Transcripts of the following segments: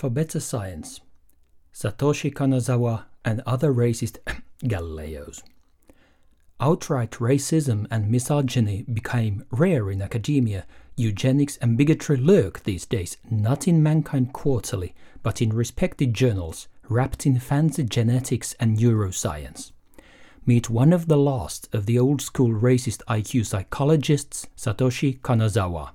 for better science. Satoshi Kanazawa and other racist Galileos. Outright racism and misogyny became rare in academia. Eugenics and bigotry lurk these days, not in Mankind Quarterly, but in respected journals, wrapped in fancy genetics and neuroscience. Meet one of the last of the old-school racist IQ psychologists, Satoshi Kanazawa.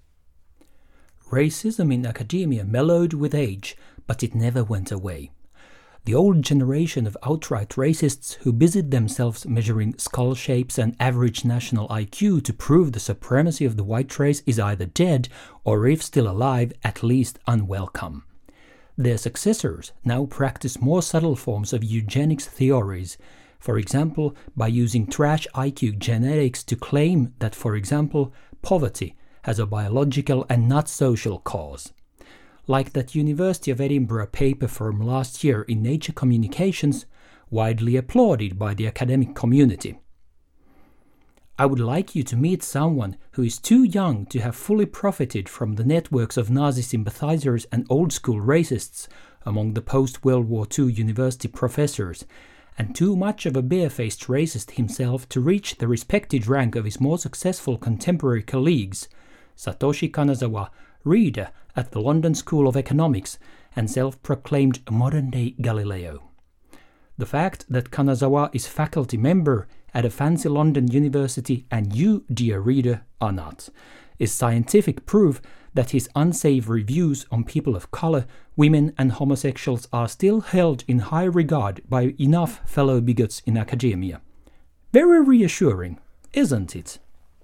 Racism in academia mellowed with age, but it never went away. The old generation of outright racists who busied themselves measuring skull shapes and average national IQ to prove the supremacy of the white race is either dead or, if still alive, at least unwelcome. Their successors now practice more subtle forms of eugenics theories, for example, by using trash IQ genetics to claim that, for example, poverty has a biological and not social cause. Like that University of Edinburgh paper from last year in Nature Communications, widely applauded by the academic community. I would like you to meet someone who is too young to have fully profited from the networks of Nazi sympathizers and old-school racists among the post-World War II university professors, and too much of a bare-faced racist himself to reach the respected rank of his more successful contemporary colleagues, Satoshi Kanazawa, reader at the London School of Economics and self-proclaimed modern-day Galileo. The fact that Kanazawa is faculty member at a fancy London university and you, dear reader, are not, is scientific proof that his unsavory views on people of color, women and homosexuals are still held in high regard by enough fellow bigots in academia. Very reassuring, isn't it?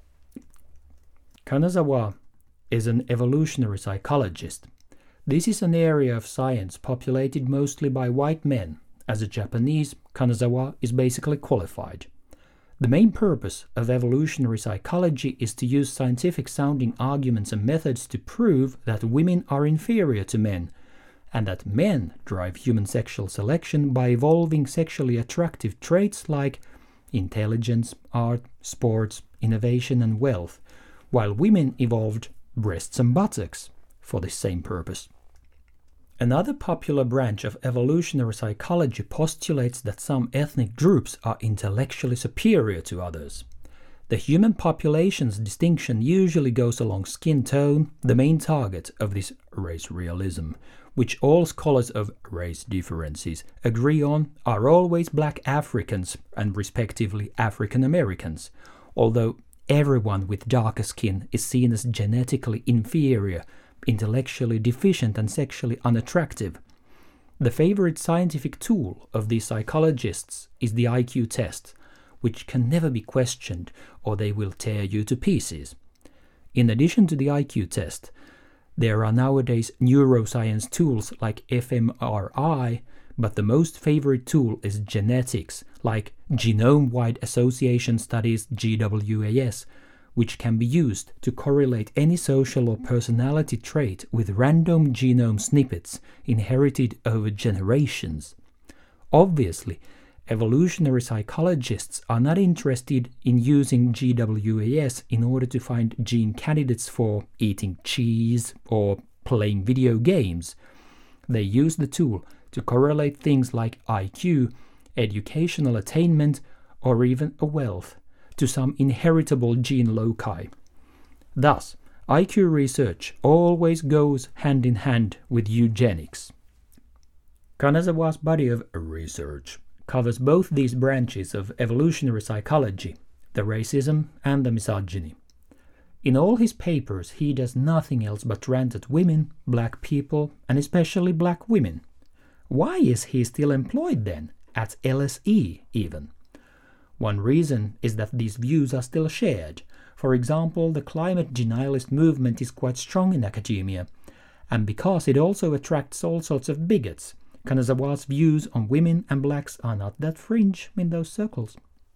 Kanazawa is an evolutionary psychologist. This is an area of science populated mostly by white men. As a Japanese, Kanazawa is basically qualified. The main purpose of evolutionary psychology is to use scientific-sounding arguments and methods to prove that women are inferior to men, and that men drive human sexual selection by evolving sexually attractive traits like intelligence, art, sports, innovation and wealth, while women evolved breasts and buttocks for this same purpose. Another popular branch of evolutionary psychology postulates that some ethnic groups are intellectually superior to others. The human population's distinction usually goes along skin tone, the main target of this race realism, which all scholars of race differences agree on are always black Africans and respectively African Americans, although everyone with darker skin is seen as genetically inferior, intellectually deficient and sexually unattractive. The favorite scientific tool of these psychologists is the IQ test, which can never be questioned or they will tear you to pieces. In addition to the IQ test, there are nowadays neuroscience tools like fMRI, but the most favorite tool is genetics, like Genome-Wide Association Studies GWAS, which can be used to correlate any social or personality trait with random genome snippets inherited over generations. Obviously, evolutionary psychologists are not interested in using GWAS in order to find gene candidates for eating cheese or playing video games. They use the tool to correlate things like IQ, educational attainment, or even a wealth to some inheritable gene loci. Thus, IQ research always goes hand in hand with eugenics. Kanazawa's body of research covers both these branches of evolutionary psychology, the racism and the misogyny. In all his papers, he does nothing else but rant at women, black people, and especially black women. Why is he still employed then, at LSE even? One reason is that these views are still shared. For example, the climate denialist movement is quite strong in academia, and because it also attracts all sorts of bigots, Kanazawa's views on women and blacks are not that fringe in those circles.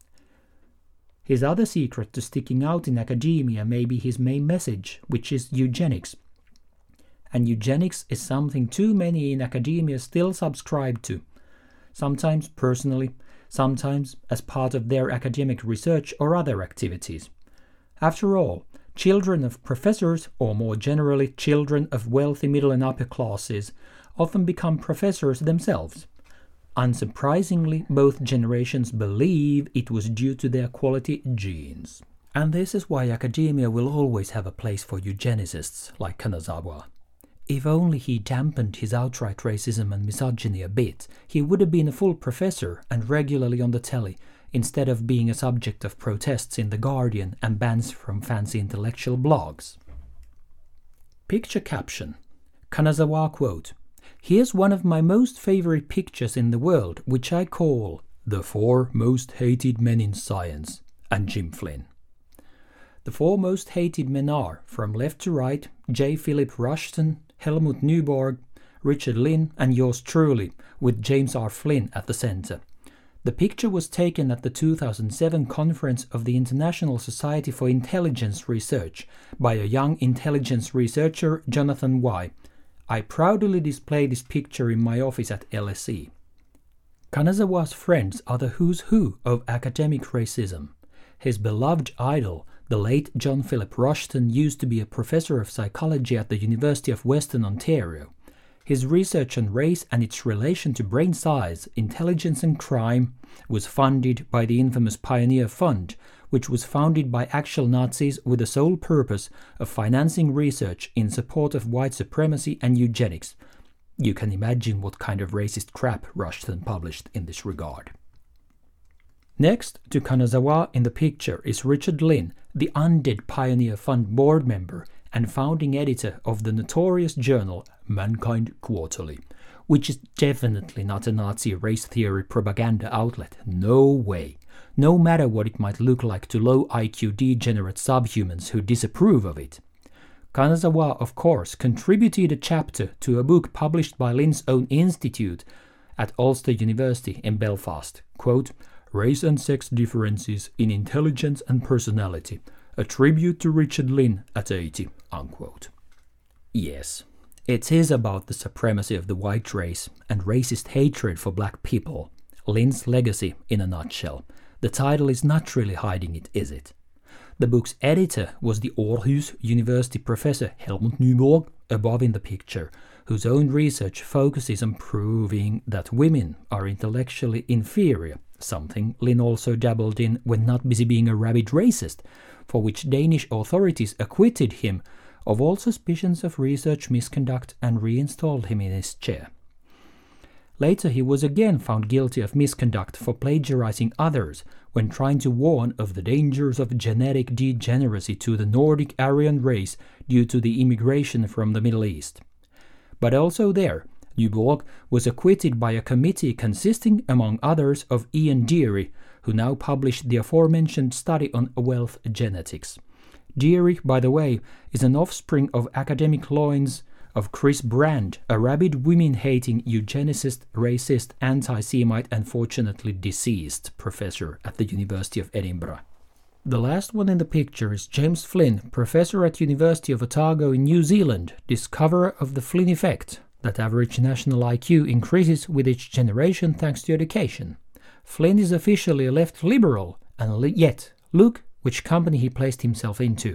His other secret to sticking out in academia may be his main message, which is eugenics. And eugenics is something too many in academia still subscribe to, sometimes personally, sometimes as part of their academic research or other activities. After all, children of professors, or more generally children of wealthy middle and upper classes, often become professors themselves. Unsurprisingly, both generations believe it was due to their quality genes. And this is why academia will always have a place for eugenicists like Kanazawa. If only he dampened his outright racism and misogyny a bit, he would have been a full professor and regularly on the telly, instead of being a subject of protests in The Guardian and bans from fancy intellectual blogs. Picture caption. Kanazawa quote, "Here's one of my most favorite pictures in the world, which I call The 4 Most Hated Men in Science, and Jim Flynn." The 4 most hated men are, from left to right, J. Philip Rushton, Helmut Nyborg, Richard Lynn, and yours truly, with James R. Flynn at the center. The picture was taken at the 2007 conference of the International Society for Intelligence Research by a young intelligence researcher, Jonathan Y. I proudly display this picture in my office at LSE. Kanazawa's friends are the who's who of academic racism. His beloved idol, the late John Philip Rushton, used to be a professor of psychology at the University of Western Ontario. His research on race and its relation to brain size, intelligence and crime was funded by the infamous Pioneer Fund, which was founded by actual Nazis with the sole purpose of financing research in support of white supremacy and eugenics. You can imagine what kind of racist crap Rushton published in this regard. Next to Kanazawa in the picture is Richard Lynn, the undead Pioneer Fund board member and founding editor of the notorious journal Mankind Quarterly, which is definitely not a Nazi race theory propaganda outlet. No way. No matter what it might look like to low IQ degenerate subhumans who disapprove of it. Kanazawa, of course, contributed a chapter to a book published by Lynn's own institute at Ulster University in Belfast, quote, "Race and Sex Differences in Intelligence and Personality, a tribute to Richard Lynn at 80, unquote." Yes, it is about the supremacy of the white race and racist hatred for black people. Lynn's legacy in a nutshell. The title is not really hiding it, is it? The book's editor was the Aarhus University professor Helmut Nyborg, above in the picture, whose own research focuses on proving that women are intellectually inferior, something Lynn also dabbled in when not busy being a rabid racist, for which Danish authorities acquitted him of all suspicions of research misconduct and reinstalled him in his chair. Later he was again found guilty of misconduct for plagiarizing others when trying to warn of the dangers of genetic degeneracy to the Nordic Aryan race due to the immigration from the Middle East. But also there, Nyborg was acquitted by a committee consisting, among others, of Ian Deary, who now published the aforementioned study on wealth genetics. Deary, by the way, is an offspring of academic loins of Chris Brand, a rabid women-hating eugenicist, racist, anti-Semite and fortunately deceased professor at the University of Edinburgh. The last one in the picture is James Flynn, professor at University of Otago in New Zealand, discoverer of the Flynn effect, that average national IQ increases with each generation thanks to education. Flynn is officially a left liberal, and yet, look which company he placed himself into.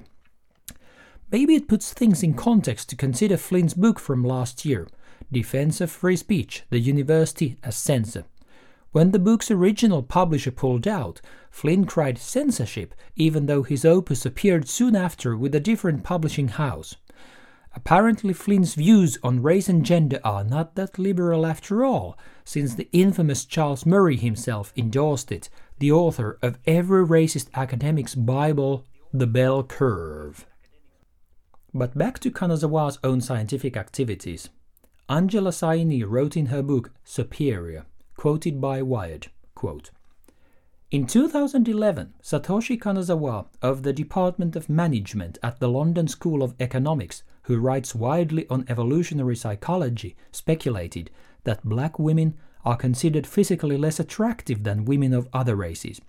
Maybe it puts things in context to consider Flynn's book from last year, Defense of Free Speech, the University as Censor. When the book's original publisher pulled out, Flynn cried censorship, even though his opus appeared soon after with a different publishing house. Apparently Flynn's views on race and gender are not that liberal after all, since the infamous Charles Murray himself endorsed it, the author of every racist academic's Bible, The Bell Curve. But back to Kanazawa's own scientific activities. Angela Saini wrote in her book Superior, quoted by Wired, quote, "In 2011, Satoshi Kanazawa of the Department of Management at the London School of Economics, who writes widely on evolutionary psychology, speculated that black women are considered physically less attractive than women of other races.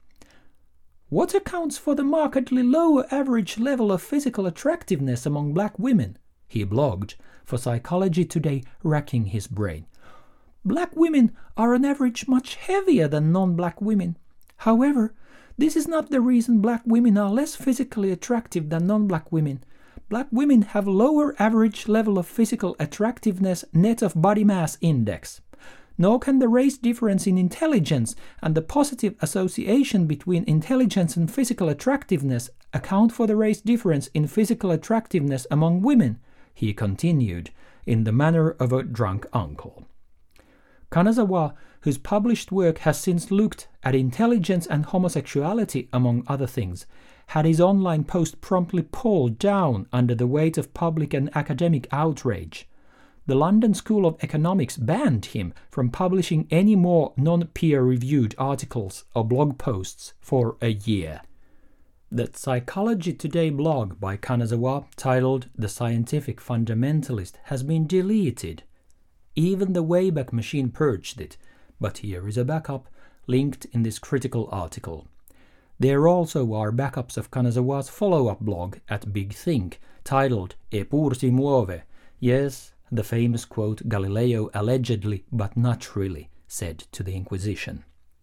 What accounts for the markedly lower average level of physical attractiveness among black women?" he blogged for Psychology Today, racking his brain. "Black women are on average much heavier than non-black women. However, this is not the reason black women are less physically attractive than non-black women. black women have lower average level of physical attractiveness net of body mass index. Nor can the race difference in intelligence and the positive association between intelligence and physical attractiveness account for the race difference in physical attractiveness among women, he continued, in the manner of a drunk uncle. Kanazawa, whose published work has since looked at intelligence and homosexuality among other things, had his online post promptly pulled down under the weight of public and academic outrage. The London School of Economics banned him from publishing any more non-peer-reviewed articles or blog posts for a year. The Psychology Today blog by Kanazawa, titled The Scientific Fundamentalist, has been deleted. Even the Wayback Machine purged it, but here is a backup linked in this critical article. There also are backups of Kanazawa's follow-up blog at Big Think, titled E pur si muove. Yes, the famous quote Galileo allegedly, but not really, said to the Inquisition.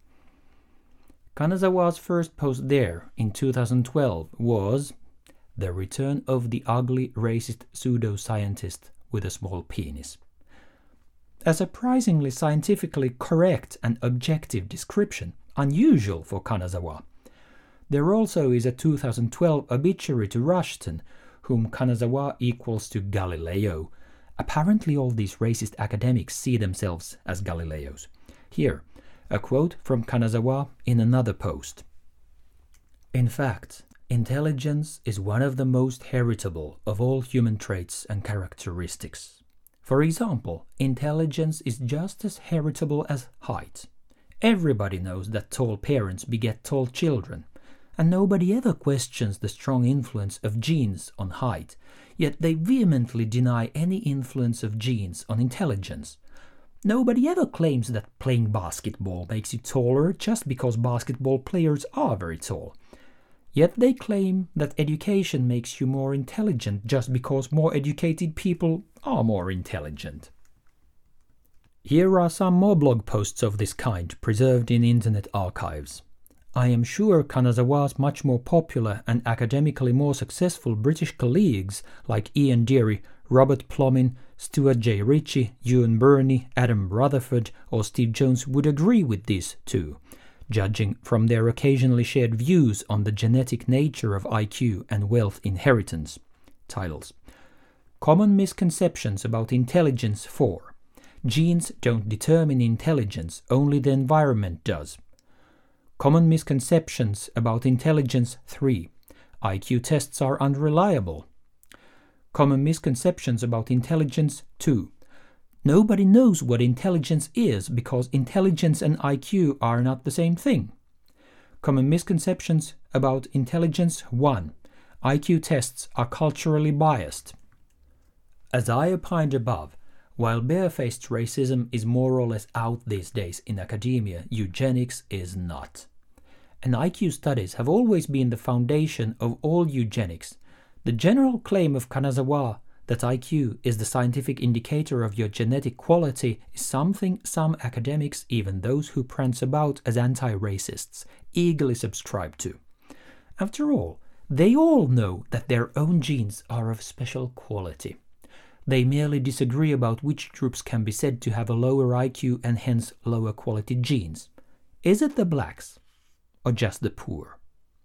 Kanazawa's first post there, in 2012, was The Return of the Ugly Racist Pseudoscientist with a Small Penis. A surprisingly scientifically correct and objective description, unusual for Kanazawa. There also is a 2012 obituary to Rushton, whom Kanazawa equals to Galileo. Apparently all these racist academics see themselves as Galileos. Here, a quote from Kanazawa in another post. In fact, intelligence is one of the most heritable of all human traits and characteristics. For example, intelligence is just as heritable as height. Everybody knows that tall parents beget tall children, and nobody ever questions the strong influence of genes on height, yet they vehemently deny any influence of genes on intelligence. Nobody ever claims that playing basketball makes you taller just because basketball players are very tall. Yet they claim that education makes you more intelligent just because more educated people are more intelligent. Here are some more blog posts of this kind preserved in internet archives. I am sure Kanazawa's much more popular and academically more successful British colleagues like Ian Deary, Robert Plomin, Stuart J. Ritchie, Ewan Burney, Adam Rutherford or Steve Jones would agree with this too, judging from their occasionally shared views on the genetic nature of IQ and wealth inheritance. Titles: Common Misconceptions about Intelligence 4. Genes don't determine intelligence, only the environment does. Common Misconceptions about Intelligence 3. IQ tests are unreliable. Common Misconceptions about Intelligence 2. Nobody knows what intelligence is because intelligence and IQ are not the same thing. Common Misconceptions about Intelligence 1. IQ tests are culturally biased. As I opined above, while barefaced racism is more or less out these days in academia, eugenics is not. And IQ studies have always been the foundation of all eugenics. The general claim of Kanazawa that IQ is the scientific indicator of your genetic quality is something some academics, even those who prance about as anti-racists, eagerly subscribe to. After all, they all know that their own genes are of special quality. They merely disagree about which groups can be said to have a lower IQ and hence lower quality genes. Is it the blacks or just the poor?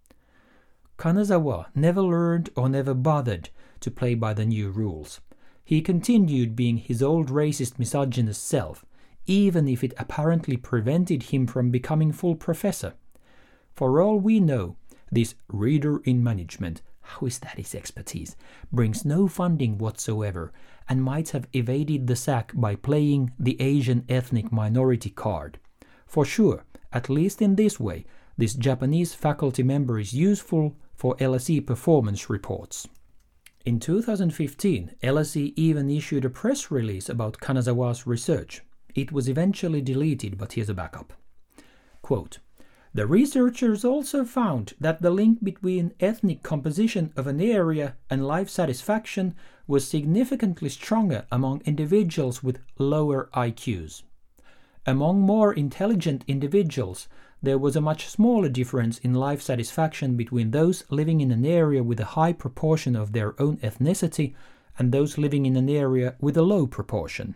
Kanazawa never learned or never bothered to play by the new rules. He continued being his old racist misogynist self, even if it apparently prevented him from becoming full professor. For all we know, this reader in management, how is that his expertise, brings no funding whatsoever and might have evaded the sack by playing the Asian ethnic minority card. For sure, at least in this way, this Japanese faculty member is useful for LSE performance reports. In 2015, LSE even issued a press release about Kanazawa's research. It was eventually deleted, but here's a backup. Quote, the researchers also found that the link between ethnic composition of an area and life satisfaction was significantly stronger among individuals with lower IQs. Among more intelligent individuals, there was a much smaller difference in life satisfaction between those living in an area with a high proportion of their own ethnicity and those living in an area with a low proportion.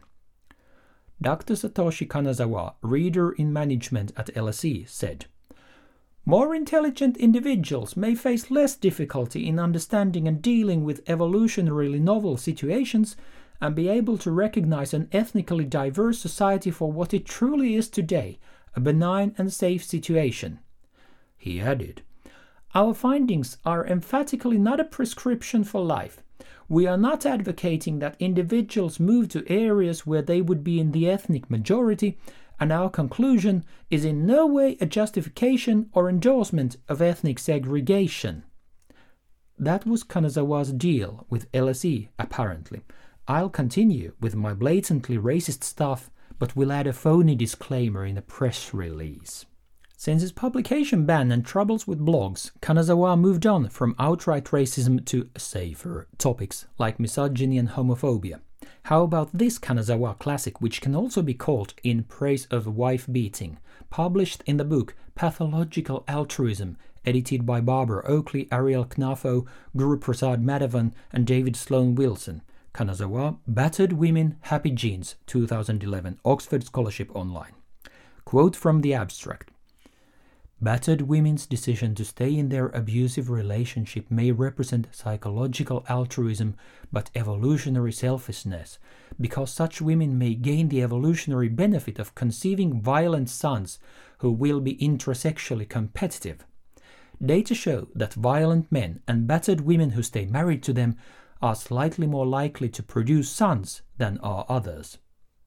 Dr. Satoshi Kanazawa, reader in management at LSE, said, "More intelligent individuals may face less difficulty in understanding and dealing with evolutionarily novel situations and be able to recognize an ethnically diverse society for what it truly is today, a benign and safe situation." He added, "Our findings are emphatically not a prescription for life. We are not advocating that individuals move to areas where they would be in the ethnic majority, and our conclusion is in no way a justification or endorsement of ethnic segregation." That was Kanazawa's deal with LSE, apparently. I'll continue with my blatantly racist stuff, but will add a phony disclaimer in a press release. Since his publication ban and troubles with blogs, Kanazawa moved on from outright racism to safer topics like misogyny and homophobia. How about this Kanazawa classic, which can also be called In Praise of Wife Beating, published in the book Pathological Altruism, edited by Barbara Oakley, Ariel Knafo, Guru Prasad Madhavan, and David Sloan Wilson. Kanazawa, Battered Women, Happy Genes, 2011, Oxford Scholarship Online. Quote from the abstract. "Battered women's decision to stay in their abusive relationship may represent psychological altruism but evolutionary selfishness, because such women may gain the evolutionary benefit of conceiving violent sons who will be intrasexually competitive. Data show that violent men and battered women who stay married to them are slightly more likely to produce sons than are others."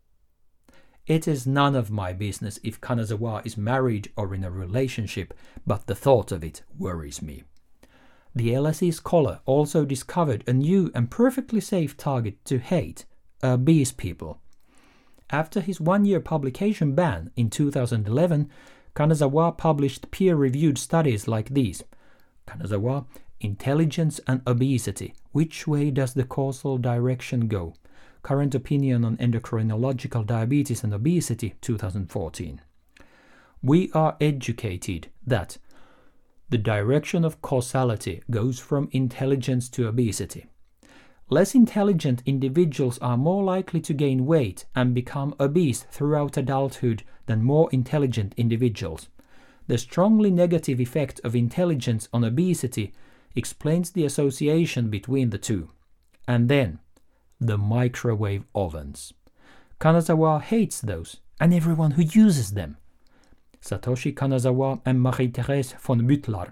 It is none of my business if Kanazawa is married or in a relationship, but the thought of it worries me. The LSE scholar also discovered a new and perfectly safe target to hate: obese people. After his one-year publication ban in 2011, Kanazawa published peer-reviewed studies like these. Kanazawa, Intelligence and Obesity. Which way does the causal direction go? Current Opinion on Endocrinological Diabetes and Obesity, 2014. We are educated that the direction of causality goes from intelligence to obesity. Less intelligent individuals are more likely to gain weight and become obese throughout adulthood than more intelligent individuals. The strongly negative effect of intelligence on obesity explains the association between the two. And then, the microwave ovens. Kanazawa hates those and everyone who uses them. Satoshi Kanazawa and Marie-Thérèse von Büttler.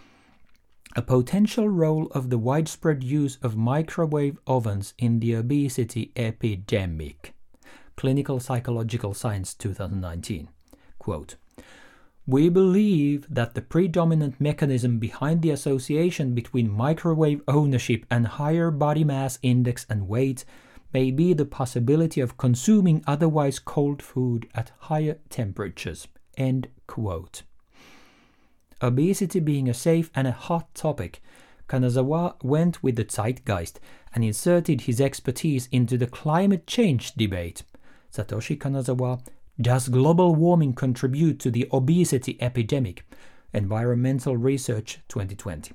A potential role of the widespread use of microwave ovens in the obesity epidemic. Clinical Psychological Science, 2019. Quote, "We believe that the predominant mechanism behind the association between microwave ownership and higher body mass index and weight may be the possibility of consuming otherwise cold food at higher temperatures." End quote. Obesity being a safe and a hot topic, Kanazawa went with the zeitgeist and inserted his expertise into the climate change debate. Satoshi Kanazawa, Does Global Warming Contribute to the Obesity Epidemic? Environmental Research 2020.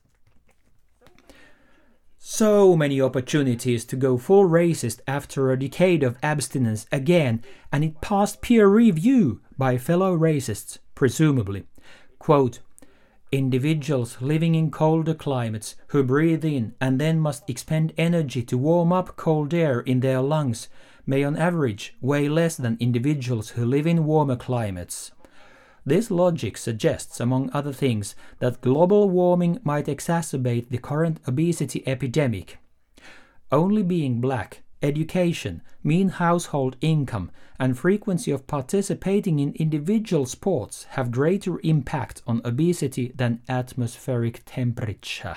So many opportunities to go full racist after a decade of abstinence again, and it passed peer review by fellow racists, presumably. Quote, "Individuals living in colder climates who breathe in and then must expend energy to warm up cold air in their lungs may on average weigh less than individuals who live in warmer climates. This logic suggests, among other things, that global warming might exacerbate the current obesity epidemic. Only being black, education, mean household income, and frequency of participating in individual sports have greater impact on obesity than atmospheric temperature."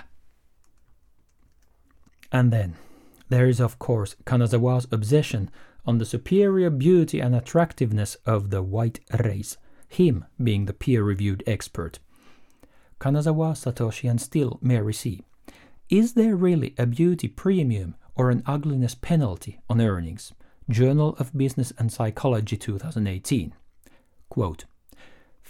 And then, there is of course Kanazawa's obsession on the superior beauty and attractiveness of the white race, him being the peer-reviewed expert. Kanazawa, Satoshi, and still Mary C. Is there really a beauty premium or an ugliness penalty on earnings? Journal of Business and Psychology, 2018. Quote,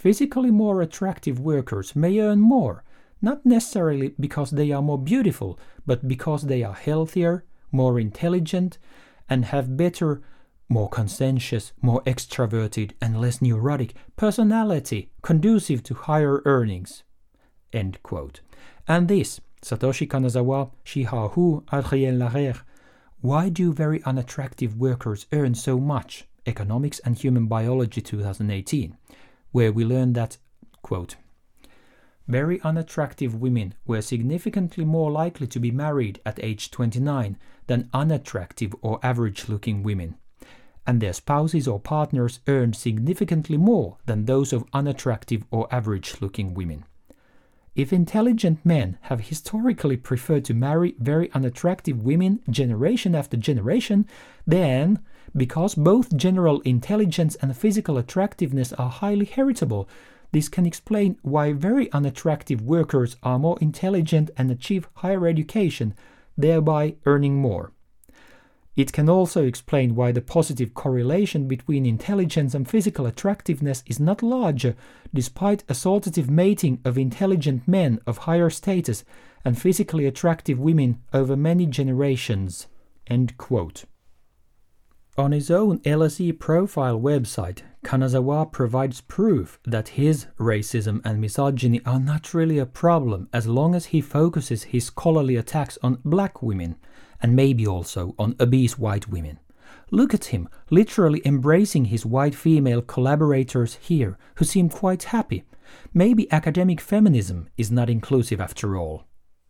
Physically more attractive workers may earn more, not necessarily because they are more beautiful, but because they are healthier, more intelligent, and have better, more conscientious, more extroverted, and less neurotic personality conducive to higher earnings. End quote. And this, Satoshi Kanazawa, Shihao Hu, Adrien Larère, Why Do Very Unattractive Workers Earn So Much? Economics and Human Biology 2018, where we learned that, quote, very unattractive women were significantly more likely to be married at age 29 than unattractive or average-looking women, and their spouses or partners earned significantly more than those of unattractive or average-looking women. If intelligent men have historically preferred to marry very unattractive women generation after generation, then, because both general intelligence and physical attractiveness are highly heritable, this can explain why very unattractive workers are more intelligent and achieve higher education, thereby earning more. It can also explain why the positive correlation between intelligence and physical attractiveness is not larger, despite assortative mating of intelligent men of higher status and physically attractive women over many generations. End quote. On his own LSE profile website, Kanazawa provides proof that his racism and misogyny are not really a problem as long as he focuses his scholarly attacks on black women, and maybe also on obese white women. Look at him, literally embracing his white female collaborators here, who seem quite happy. Maybe academic feminism is not inclusive after all.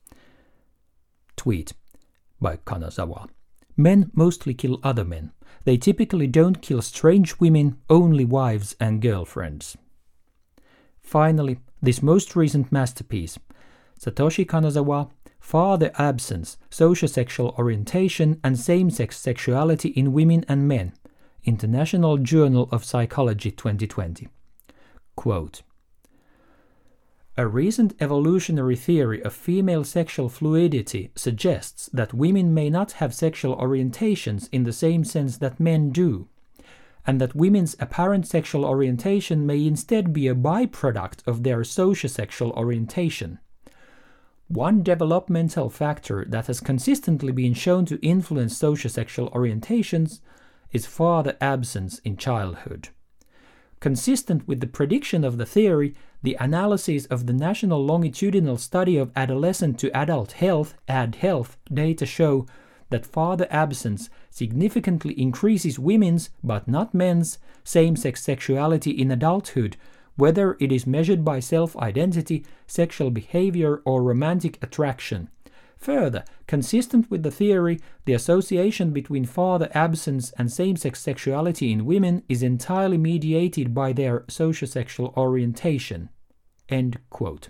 Tweet by Kanazawa. Men mostly kill other men. They typically don't kill strange women, only wives and girlfriends. Finally, this most recent masterpiece, Satoshi Kanazawa, Father Absence, Sociosexual Orientation and Same-Sex Sexuality in Women and Men, International Journal of Psychology 2020. Quote, a recent evolutionary theory of female sexual fluidity suggests that women may not have sexual orientations in the same sense that men do, and that women's apparent sexual orientation may instead be a byproduct of their sociosexual orientation. One developmental factor that has consistently been shown to influence sociosexual orientations is father absence in childhood. Consistent with the prediction of the theory, the analysis of the National Longitudinal Study of Adolescent to Adult Health (ADHealth) data show that father absence significantly increases women's, but not men's, same-sex sexuality in adulthood, whether it is measured by self-identity, sexual behavior, or romantic attraction. Further, consistent with the theory, the association between father absence and same-sex sexuality in women is entirely mediated by their sociosexual orientation. End quote.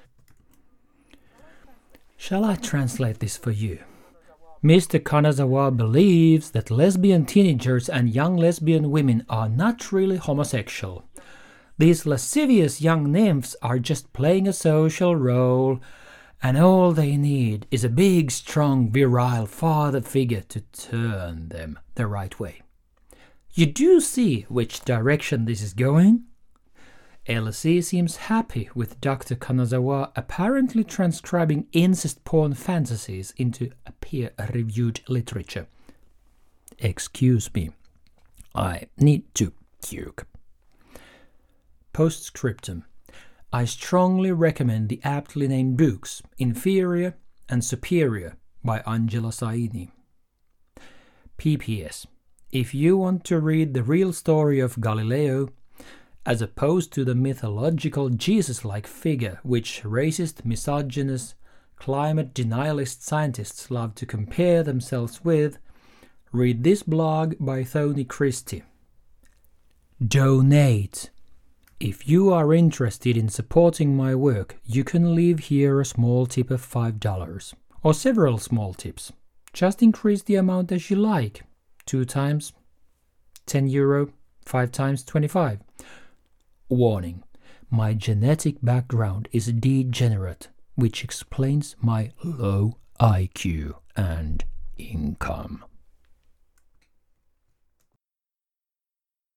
Shall I translate this for you? Mr. Kanazawa believes that lesbian teenagers and young lesbian women are not really homosexual. These lascivious young nymphs are just playing a social role, and all they need is a big, strong, virile father figure to turn them the right way. You do see which direction this is going? LSE seems happy with Dr. Kanazawa apparently transcribing incest porn fantasies into a peer-reviewed literature. Excuse me, I need to puke. Postscriptum. I strongly recommend the aptly named books Inferior and Superior by Angela Saini. PPS. If you want to read the real story of Galileo, as opposed to the mythological Jesus-like figure which racist, misogynist, climate denialist scientists love to compare themselves with, read this blog by Tony Christie. Donate. If you are interested in supporting my work, you can leave here a small tip of $5, or several small tips. Just increase the amount as you like. 2 times, €10, 5 times, 25. Warning, my genetic background is degenerate, which explains my low IQ and income.